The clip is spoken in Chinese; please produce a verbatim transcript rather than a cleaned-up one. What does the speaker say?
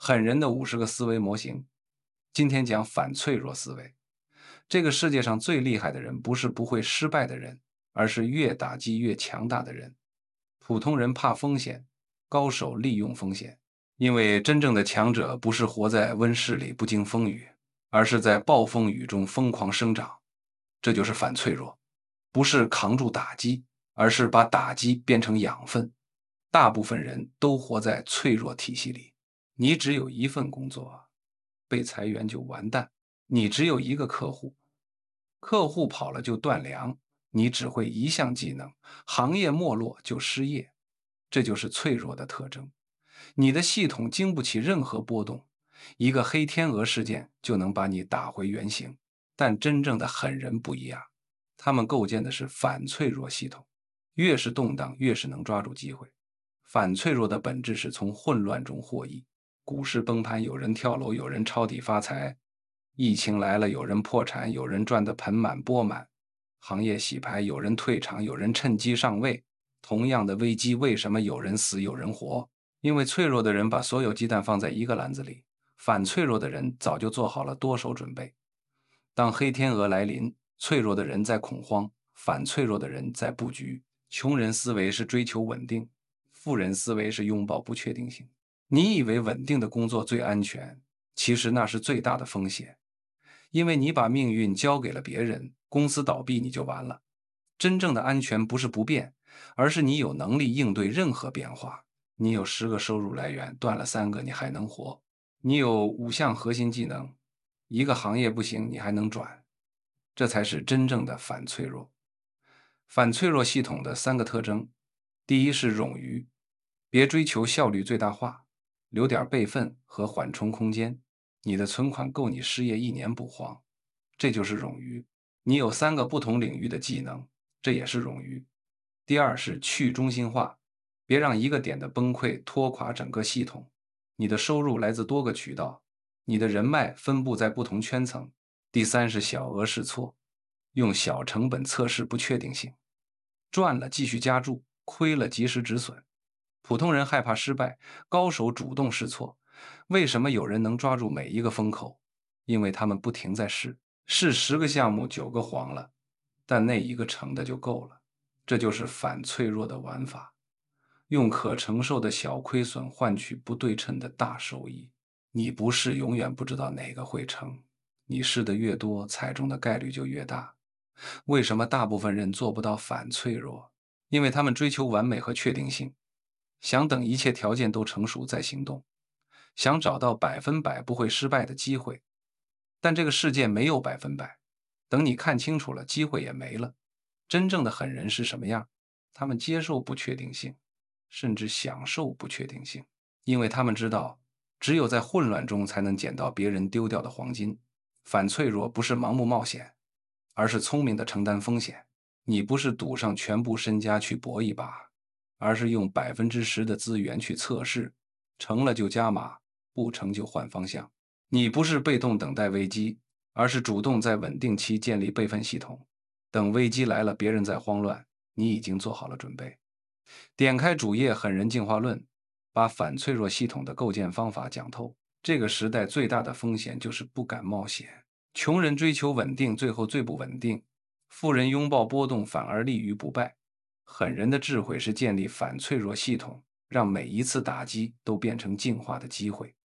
狠人的五十个思维模型。今天讲反脆弱思维。这个世界上最厉害的人不是不会失败的人，而是越打击越强大的人。普通人怕风险，高手利用风险。因为真正的强者不是活在温室里不经风雨，而是在暴风雨中疯狂生长。这就是反脆弱，不是扛住打击，而是把打击变成养分。大部分人都活在脆弱体系里。你只有一份工作，被裁员就完蛋；你只有一个客户，客户跑了就断粮；你只会一项技能，行业没落就失业。这就是脆弱的特征。你的系统经不起任何波动，一个黑天鹅事件就能把你打回原形。但真正的狠人不一样，他们构建的是反脆弱系统，越是动荡，越是能抓住机会。反脆弱的本质是从混乱中获益。股市崩盘，有人跳楼，有人抄底发财；疫情来了，有人破产，有人赚得盆满钵满；行业洗牌，有人退场，有人趁机上位。同样的危机，为什么有人死，有人活？因为脆弱的人把所有鸡蛋放在一个篮子里，反脆弱的人早就做好了多手准备。当黑天鹅来临，脆弱的人在恐慌，反脆弱的人在布局。穷人思维是追求稳定，富人思维是拥抱不确定性。你以为稳定的工作最安全，其实那是最大的风险，因为你把命运交给了别人，公司倒闭你就完了。真正的安全不是不变，而是你有能力应对任何变化。你有十个收入来源，断了三个你还能活。你有五项核心技能，一个行业不行你还能转。这才是真正的反脆弱。反脆弱系统的三个特征：第一是冗余，别追求效率最大化，留点备份和缓冲空间。你的存款够你失业一年不慌，这就是冗余。你有三个不同领域的技能，这也是冗余。第二是去中心化，别让一个点的崩溃拖垮整个系统。你的收入来自多个渠道，你的人脉分布在不同圈层。第三是小额试错，用小成本测试不确定性，赚了继续加注，亏了及时止损。普通人害怕失败，高手主动试错。为什么有人能抓住每一个风口？因为他们不停在试，试十个项目九个黄了，但那一个成的就够了。这就是反脆弱的玩法，用可承受的小亏损换取不对称的大收益。你不试永远不知道哪个会成，你试的越多，踩中的概率就越大。为什么大部分人做不到反脆弱？因为他们追求完美和确定性，想等一切条件都成熟再行动，想找到百分百不会失败的机会。但这个世界没有百分百，等你看清楚了，机会也没了。真正的狠人是什么样？他们接受不确定性，甚至享受不确定性，因为他们知道，只有在混乱中才能捡到别人丢掉的黄金。反脆弱不是盲目冒险，而是聪明的承担风险。你不是赌上全部身家去搏一把，而是用百分之十的资源去测试，成了就加码，不成就换方向。你不是被动等待危机，而是主动在稳定期建立备份系统。等危机来了，别人在慌乱，你已经做好了准备。点开主页狠人进化论，把反脆弱系统的构建方法讲透。这个时代最大的风险就是不敢冒险。穷人追求稳定，最后最不稳定；富人拥抱波动，反而立于不败。狠人的智慧是建立反脆弱系统，让每一次打击都变成进化的机会。